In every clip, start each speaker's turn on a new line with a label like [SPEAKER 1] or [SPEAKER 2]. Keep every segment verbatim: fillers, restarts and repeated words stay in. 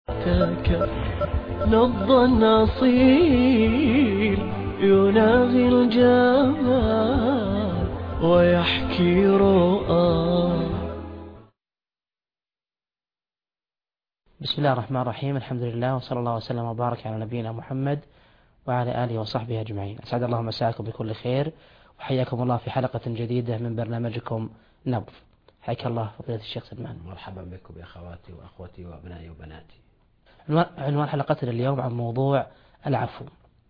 [SPEAKER 1] تاك نبض النصيل يناغي الجمال ويحكي رؤى.
[SPEAKER 2] بسم الله الرحمن الرحيم. الحمد لله وصلى الله وسلم وبارك على نبينا محمد وعلى آله وصحبه أجمعين. أسعد الله مساءكم بكل خير، وحياكم الله في حلقة جديدة من برنامجكم نبض. حياك الله فضيلة الشيخ سلمان.
[SPEAKER 3] مرحبا بكم يا أخواتي وأخوتي وأبنائي وبناتي.
[SPEAKER 2] عنوان حلقتنا اليوم عن موضوع العفو.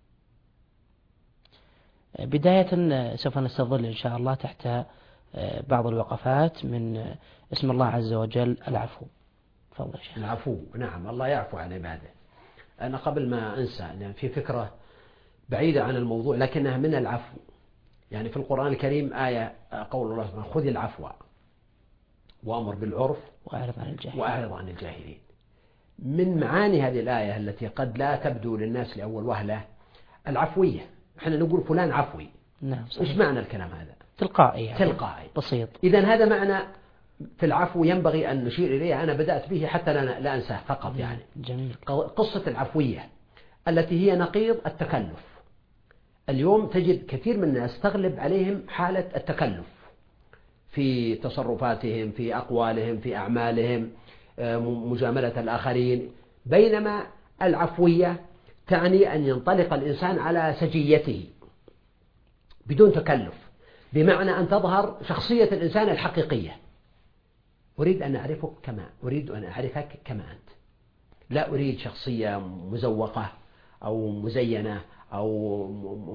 [SPEAKER 2] بداية سوف نستظل إن شاء الله تحت بعض الوقفات من اسم الله عز وجل العفو. تفضل شيخ.
[SPEAKER 3] العفو، نعم، الله يعفو عن عباده. أنا قبل ما أنسى يعني في فكرة بعيدة عن الموضوع لكنها من العفو. يعني في القرآن الكريم آية قول الله سبحانه: خذ العفو وأمر بالعرف
[SPEAKER 2] وأعرض عن الجاهلين
[SPEAKER 3] وأعرض عن الجاهلين. من معاني هذه الآية التي قد لا تبدو للناس لأول وهلة العفوية. احنا نقول فلان عفوي.
[SPEAKER 2] نعم
[SPEAKER 3] إيش معنى الكلام هذا؟
[SPEAKER 2] تلقائي يعني.
[SPEAKER 3] تلقائي
[SPEAKER 2] بسيط.
[SPEAKER 3] إذن هذا معنى في العفو ينبغي أن نشير إليه. أنا بدأت به حتى لا, لا أنساه فقط. يعني
[SPEAKER 2] جميل.
[SPEAKER 3] قصة العفوية التي هي نقيض التكلف. اليوم تجد كثير من الناس تغلب عليهم حالة التكلف في تصرفاتهم، في أقوالهم، في أعمالهم، مجاملة الآخرين، بينما العفوية تعني أن ينطلق الإنسان على سجيته بدون تكلف، بمعنى أن تظهر شخصية الإنسان الحقيقية. أريد أن أعرفك كما أريد أن أعرفك كما أنت، لا أريد شخصية مزوقة أو مزينة أو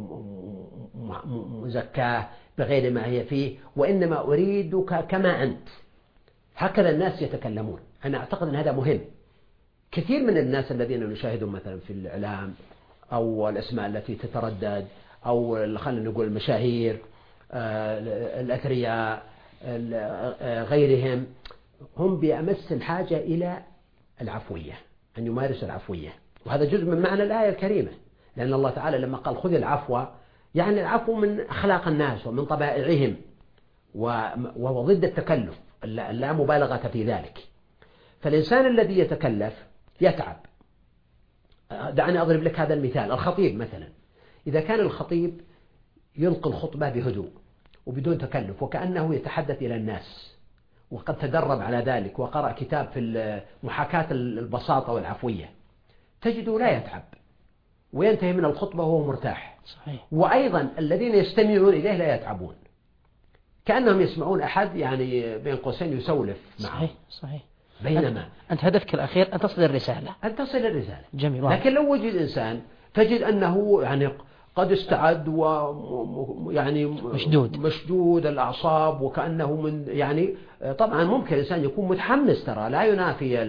[SPEAKER 3] مزكاة بغير ما هي فيه، وإنما أريدك كما أنت. هكذا الناس يتكلمون. أنا أعتقد أن هذا مهم. كثير من الناس الذين نشاهدهم مثلا في الإعلام أو الأسماء التي تتردد أو خلينا نقول المشاهير، الأثرياء، غيرهم، هم بأمس الحاجة إلى العفوية، أن يمارس العفوية. وهذا جزء من معنى الآية الكريمة، لأن الله تعالى لما قال خذ العفو، يعني العفو من أخلاق الناس ومن طبائعهم، وهو ضد التكلف، لا مبالغة في ذلك. فالإنسان الذي يتكلف يتعب. دعني أضرب لك هذا المثال. الخطيب مثلا، إذا كان الخطيب يلقي الخطبة بهدوء وبدون تكلف وكأنه يتحدث إلى الناس، وقد تدرب على ذلك وقرأ كتاب في محاكاة البساطة والعفوية، تجده لا يتعب وينتهي من الخطبة وهو مرتاح.
[SPEAKER 2] صحيح.
[SPEAKER 3] وأيضا الذين يستمعون إليه لا يتعبون، كأنهم يسمعون أحد يعني بين قوسين يسولف معه.
[SPEAKER 2] صحيح صحيح.
[SPEAKER 3] بينما
[SPEAKER 2] أنت هدفك الأخير أن تصل الرسالة.
[SPEAKER 3] أن تصل الرسالة.
[SPEAKER 2] جميل.
[SPEAKER 3] لكن لو وجد إنسان تجد أنه يعني قد استعد ويعني
[SPEAKER 2] مشدود
[SPEAKER 3] مشدود الأعصاب وكأنه من يعني طبعا ممكن الإنسان يكون متحمس، ترى لا ينافي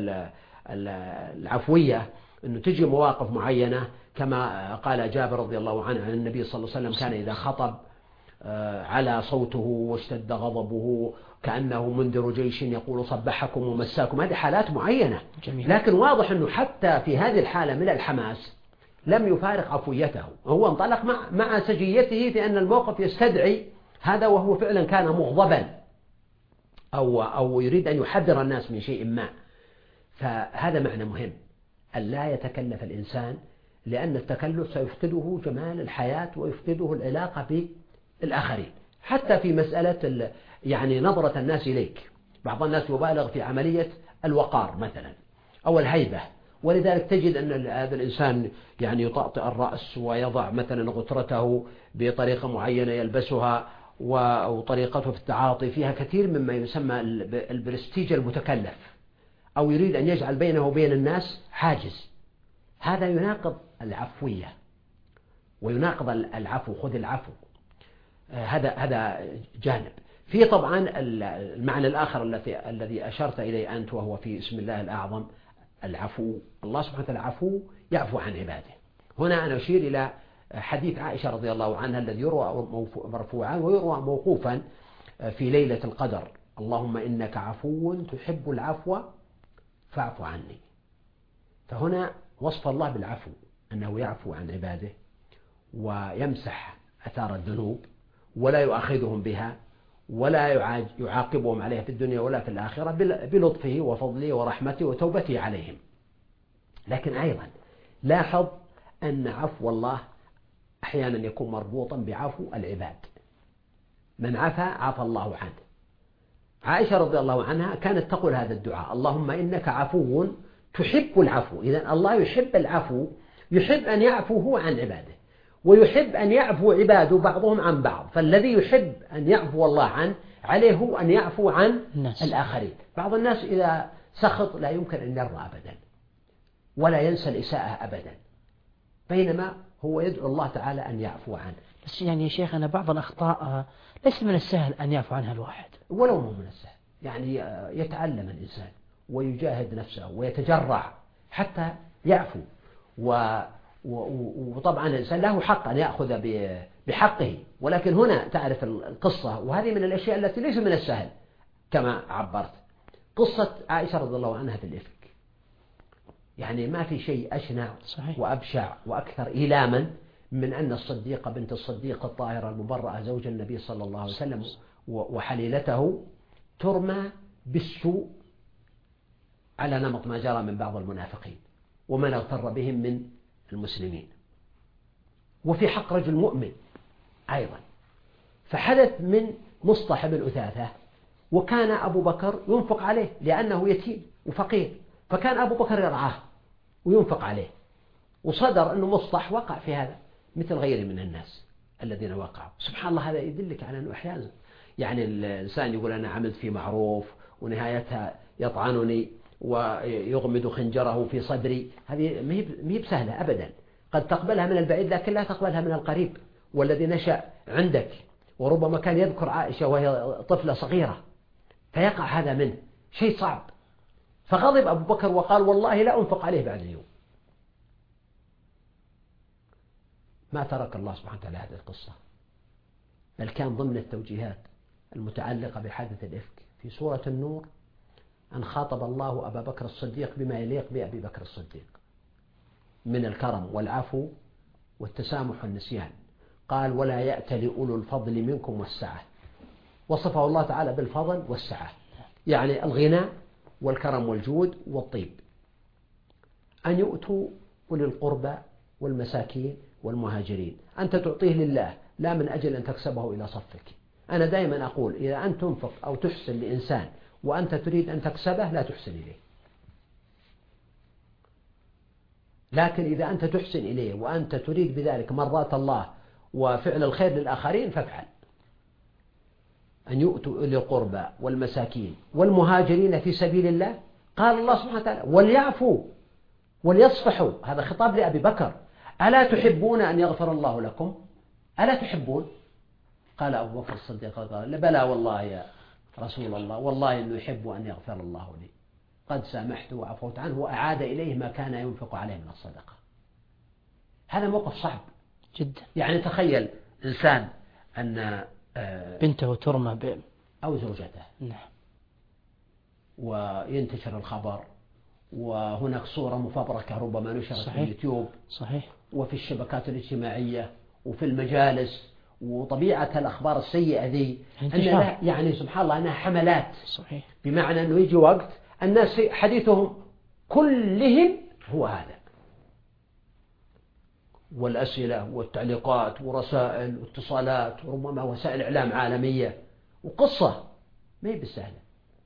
[SPEAKER 3] العفوية أنه تجي مواقف معينة، كما قال جابر رضي الله عنه عن النبي صلى الله عليه وسلم: كان إذا خطب على صوته واشتد غضبه كأنه منذر جيش يقول صبحكم ومساكم. هذه حالات معينة.
[SPEAKER 2] جميل.
[SPEAKER 3] لكن واضح أنه حتى في هذه الحالة من الحماس لم يفارق عفويته، هو انطلق مع مع سجيته في أن الموقف يستدعي هذا، وهو فعلا كان مغضبا أو أو يريد أن يحذر الناس من شيء ما. فهذا معنى مهم، أن لا يتكلف الإنسان، لأن التكلف سيفقده جمال الحياة ويفقده العلاقة بالآخرين. حتى في مسألة يعني نظرة الناس إليك، بعض الناس يبالغ في عملية الوقار مثلا أو الهيبة، ولذلك تجد أن هذا الإنسان يعني يطأطئ الرأس ويضع مثلا غترته بطريقة معينة يلبسها، وطريقته في التعاطي فيها كثير مما يسمى البرستيج المتكلف، أو يريد أن يجعل بينه وبين الناس حاجز. هذا يناقض العفوية ويناقض العفو. خذ العفو. هذا هذا جانب. في طبعا المعنى الآخر الذي الذي أشرت إليه أنت، وهو في اسم الله الأعظم العفو. الله سبحانه وتعالى عفو يعفو عن عباده. هنا أنا أشير إلى حديث عائشة رضي الله عنها الذي يروى مرفوعا ويروى موقوفا في ليلة القدر: اللهم إنك عفو تحب العفو فاعف عني. فهنا وصف الله بالعفو أنه يعفو عن عباده ويمسح أثار الذنوب ولا يؤاخذهم بها ولا يعاقبهم عليها في الدنيا ولا في الآخرة، بلطفه وفضله ورحمته وتوبته عليهم. لكن أيضا لاحظ أن عفو الله أحيانا يكون مربوطا بعفو العباد. من عفا عفى الله عنه. عائشة رضي الله عنها كانت تقول هذا الدعاء: اللهم إنك عفو تحب العفو. إذن الله يحب العفو، يحب أن يعفو هو عن عباده، ويحب أن يعفو عباده بعضهم عن بعض. فالذي يحب أن يعفو الله عنه عليه هو أن يعفو عن الناس. الآخرين. بعض الناس إذا سخط لا يمكن أن يرضى أبدا، ولا ينسى الإساءة أبدا، بينما هو يدعو الله تعالى أن يعفو عنه.
[SPEAKER 2] بس يعني يا شيخ أنا بعض الأخطاء ليس من السهل أن يعفو عنها الواحد،
[SPEAKER 3] ولو مو من السهل، يعني يتعلم الإنسان ويجاهد نفسه ويتجرع حتى يعفو. و... وطبعا الإنسان له حق أن يأخذ بحقه، ولكن هنا تعرف القصة، وهذه من الأشياء التي ليس من السهل كما عبرت. قصة عائشة رضي الله عنها في الإفك، يعني ما في شيء أشنع صحيح. وأبشع وأكثر إيلاما من أن الصديقة بنت الصديق الطاهرة المبرأة زوج النبي صلى الله عليه وسلم وحليلته ترمى بالسوء على نمط ما جرى من بعض المنافقين ومن اغتر بهم من المسلمين، وفي حق رجل مؤمن أيضا. فحدث من مصطح بن أثاثة، وكان أبو بكر ينفق عليه لأنه يتيم وفقير، فكان أبو بكر يرعاه وينفق عليه، وصدر أنه مصطح وقع في هذا مثل غيره من الناس الذين وقعوا. سبحان الله، هذا يدلك على أنه أحيانا يعني الإنسان يقول أنا عملت في معروف ونهايتها يطعنني ويغمد خنجره في صدري، هذه ما هي بسهلة أبدا. قد تقبلها من البعيد لكن لا تقبلها من القريب والذي نشأ عندك، وربما كان يذكر عائشة وهي طفلة صغيرة فيقع هذا منه، شيء صعب. فغضب أبو بكر وقال والله لا أنفق عليه بعد اليوم. ما ترك الله سبحانه وتعالى هذه القصة، بل كان ضمن التوجيهات المتعلقة بحادث الإفك في سورة النور أن خاطب الله أبا بكر الصديق بما يليق بأبي بكر الصديق من الكرم والعفو والتسامح والنسيان. قال ولا يأتل أولو الفضل منكم والسعة. وصفه الله تعالى بالفضل والسعة، يعني الغنى والكرم والجود والطيب. أن يؤتوا أولي القربى والمساكين والمهاجرين، أنت تعطيه لله لا من أجل أن تكسبه إلى صفك. أنا دائما أقول إذا أنت تنفق أو تحسن لإنسان وأنت تريد أن تكسبه لا تحسن إليه، لكن إذا أنت تحسن إليه وأنت تريد بذلك مرضاة الله وفعل الخير للآخرين فافعل. أن يؤتوا أولي القربى والمساكين والمهاجرين في سبيل الله. قال الله سبحانه وتعالى وليعفوا وليصفحوا، هذا خطاب لأبي بكر. ألا تحبون أن يغفر الله لكم؟ ألا تحبون؟ قال أبو بكر الصديق قال بلى والله يا رسول الله، والله إنه يحب أن يغفر الله لي، قد سامحته وعفوت عنه وأعاد إليه ما كان ينفق عليه من الصدقة. هذا موقف صعب
[SPEAKER 2] جدا.
[SPEAKER 3] يعني تخيل إنسان أن
[SPEAKER 2] بنته ترمى ب...
[SPEAKER 3] أو زوجته،
[SPEAKER 2] نعم،
[SPEAKER 3] وينتشر الخبر وهناك صورة مفبركة ربما نشرت في اليوتيوب
[SPEAKER 2] صحيح،
[SPEAKER 3] وفي الشبكات الاجتماعية وفي المجالس، وطبيعة الأخبار السيئة ذي أن يعني سبحان الله أنها حملات.
[SPEAKER 2] صحيح.
[SPEAKER 3] بمعنى أنه يجي وقت الناس حديثهم كلهم هو هذا، والأسئلة والتعليقات ورسائل واتصالات وربما وسائل إعلام عالمية، وقصة ما هي بالسهلة،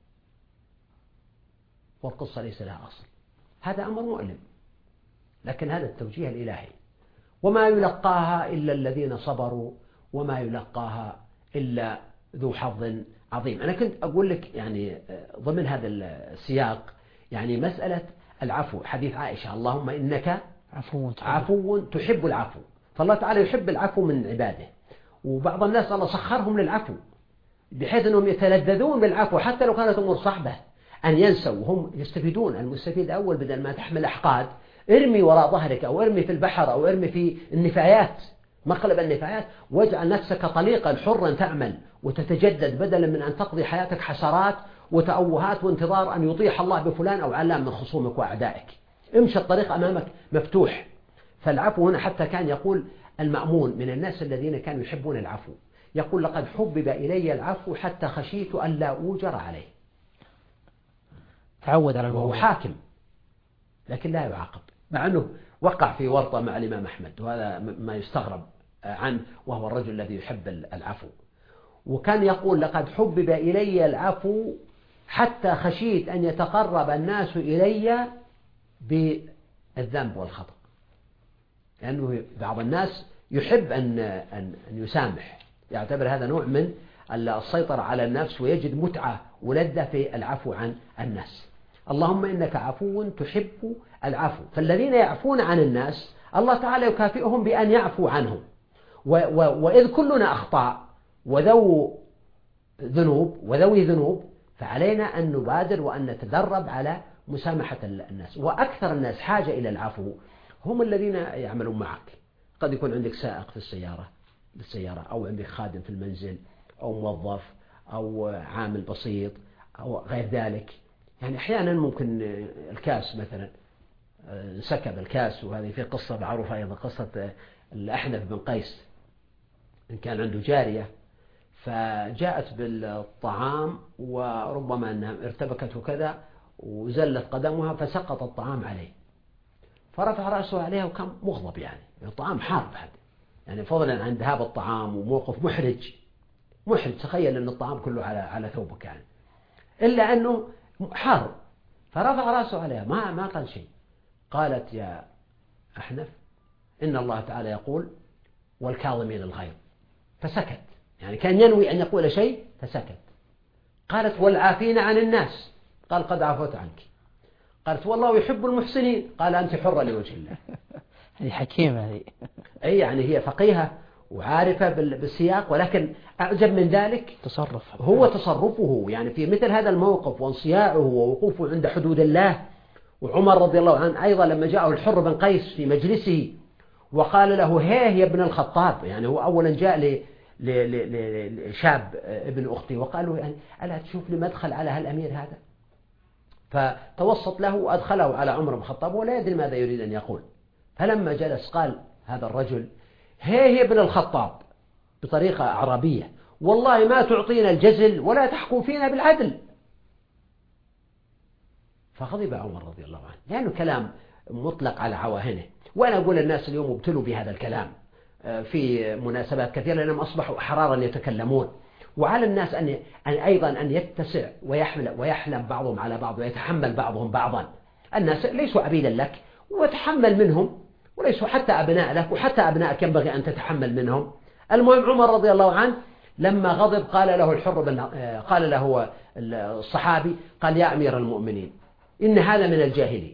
[SPEAKER 3] والقصة ليس لها أصل. هذا أمر مؤلم، لكن هذا التوجيه الإلهي، وما يلقاها إلا الذين صبروا وما يلقاها إلا ذو حظ عظيم. أنا كنت أقول لك يعني ضمن هذا السياق يعني مسألة العفو، حديث عائشة اللهم إنك
[SPEAKER 2] عفو
[SPEAKER 3] عفو تحب العفو، فالله تعالى يحب العفو من عباده. وبعض الناس الله سخرهم للعفو بحيث أنهم يتلذذون بالعفو حتى لو كانت أمور صعبة، أن ينسوا وهم يستفيدون. المستفيد الأول بدل ما تحمل أحقاد ارمي وراء ظهرك أو ارمي في البحر أو ارمي في النفايات، مقلب النفايات، واجعل نفسك طليقا حرا تعمل وتتجدد بدلا من أن تقضي حياتك حسرات وتأوهات وانتظار أن يطيح الله بفلان أو علام من خصومك وأعدائك. امشي الطريق أمامك مفتوح. فالعفو هنا حتى كان يقول المأمون من الناس الذين كانوا يحبون العفو، يقول لقد حبب إلي العفو حتى خشيت أن لا أوجر عليه.
[SPEAKER 2] تعود على الموضوع،
[SPEAKER 3] وهو حاكم لكن لا يعاقب، مع أنه وقع في ورطة مع الإمام أحمد، وهذا ما يستغرب عنه، وهو الرجل الذي يحب العفو. وكان يقول: لقد حبب إلي العفو حتى خشيت أن يتقرب الناس إلي بالذنب والخطأ، لأنه بعض الناس يحب أن أن يسامح، يعتبر هذا نوع من السيطرة على النفس، ويجد متعة ولذة في العفو عن الناس. اللهم إنك عفو تحب العفو. فالذين يعفون عن الناس الله تعالى يكافئهم بأن يعفو عنهم. وإذ كلنا أخطاء وذو ذنوب وذوي ذنوب، فعلينا أن نبادر وأن نتدرب على مسامحة الناس. وأكثر الناس حاجة إلى العفو هم الذين يعملون معك. قد يكون عندك سائق في السيارة بالسيارة، أو عندك خادم في المنزل، أو موظف، أو عامل بسيط، أو غير ذلك. يعني أحيانا ممكن الكاس مثلا سكب الكاس، وهذه في قصة معروفة أيضا، قصة الأحنف بن قيس، إن كان عنده جارية فجاءت بالطعام وربما أنها ارتبكت وكذا وزلت قدمها فسقط الطعام عليه، فرفع رأسه عليها وكان مغضب، يعني الطعام حار بعد، يعني فضلا عن ذهاب الطعام وموقف محرج محرج تخيل أن الطعام كله على على ثوبك يعني، إلا أنه حار، فرفع رأسه عليها ما ما قال شيء. قالت: يا أحنف إن الله تعالى يقول: والكاظمين الغيظ، فسكت، يعني كان ينوي أن يقول شيء فسكت. قالت: والعافين عن الناس، قال: قد عفوت عنك. قالت: والله يحب المحسنين، قال: أنت حرة لوجه الله.
[SPEAKER 2] هذه حكيمة هذه.
[SPEAKER 3] أي يعني هي فقيهة وعارفة بالسياق، ولكن أعجب من ذلك
[SPEAKER 2] تصرف
[SPEAKER 3] هو تصرفه، يعني في مثل هذا الموقف وانصياعه ووقوفه عند حدود الله. وعمر رضي الله عنه أيضا لما جاءه الحر بن قيس في مجلسه وقال له: هيه يا ابن الخطاب، يعني هو أولا جاء لشاب ابن أختي وقال له: يعني ألا تشوف لي مدخل على هالأمير هذا؟ فتوسط له وأدخله على عمر بن الخطاب ولا يدري ماذا يريد أن يقول. فلما جلس قال هذا الرجل: هيه يا ابن الخطاب، بطريقة أعرابية، والله ما تعطينا الجزل ولا تحكم فينا بالعدل. فغضب عمر رضي الله عنه، لأنه كلام مطلق على عواهنه. وأنا أقول الناس اليوم ابتلوا بهذا الكلام في مناسبات كثيرة، لأنهم أصبحوا أحرارا يتكلمون. وعلى الناس أن أن أيضا أن يتسع ويحمل ويحلم بعضهم على بعض ويتحمل بعضهم بعضا. الناس ليسوا عبيدا لك، وتحمل منهم، وليسوا حتى أبناء لك، وحتى أبنائك ينبغي أن تتحمل منهم. المهم عمر رضي الله عنه لما غضب قال له الحر بن قال له الصحابي، قال: يا أمير المؤمنين، إن هذا من الجاهلين،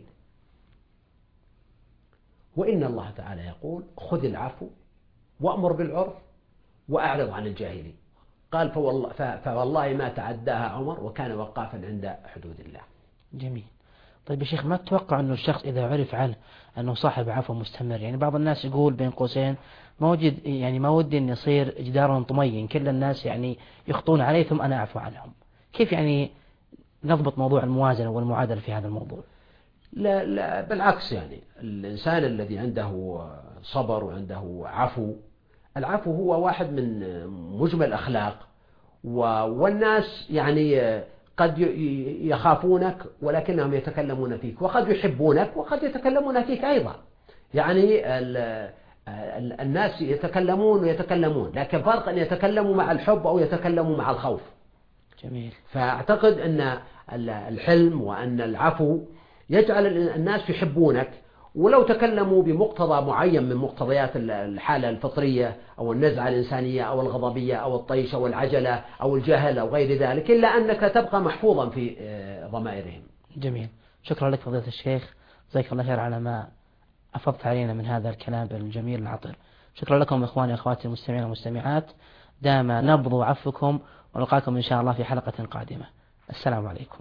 [SPEAKER 3] وإن الله تعالى يقول: خذ العفو وأمر بالعرف وأعرض عن الجاهلين. قال: فوالله, فوالله ما تعداها عمر، وكان وقافا عند حدود الله.
[SPEAKER 2] جميل. طيب يا شيخ، ما تتوقع أنه الشخص إذا عرف عنه أنه صاحب عفو مستمر، يعني بعض الناس يقول بين قوسين: ما وجد يعني ما ودي أن يصير جدار طمي، كل الناس يعني يخطون عليه ثم أنا أعفو عنهم. كيف يعني نضبط موضوع الموازنة والمعادلة في هذا الموضوع؟
[SPEAKER 3] لا, لا بالعكس، يعني الإنسان الذي عنده صبر وعنده عفو، العفو هو واحد من مجمل الأخلاق. والناس يعني قد يخافونك ولكنهم يتكلمون فيك، وقد يحبونك وقد يتكلمون فيك أيضا. يعني الناس يتكلمون ويتكلمون، لكن فرق أن يتكلموا مع الحب أو يتكلموا مع الخوف.
[SPEAKER 2] جميل.
[SPEAKER 3] فأعتقد أن الحلم وأن العفو يجعل الناس يحبونك، ولو تكلموا بمقتضى معين من مقتضيات الحالة الفطرية أو النزعة الإنسانية أو الغضبية أو الطيش أو العجلة أو الجهل أو غير ذلك، إلا أنك تبقى محفوظا في ضمائرهم.
[SPEAKER 2] جميل. شكرا لك فضيلة الشيخ، جزاك الله خير على ما أفضت علينا من هذا الكلام الجميل العطر. شكرا لكم إخواني وأخواتي المستمعين والمستمعات، دام نبض عفوكم، ونلقاكم إن شاء الله في حلقة قادمة. السلام عليكم.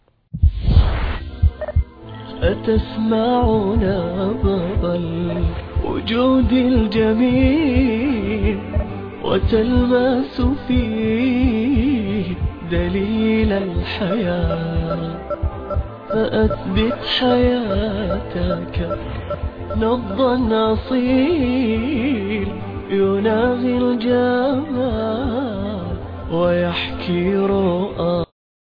[SPEAKER 1] أتسمع نبض الوجود الجميل وتلمس فيه دليل الحياة، فأثبت حياتك نبضا أصيل يناغي الجمال ويحكي رؤى.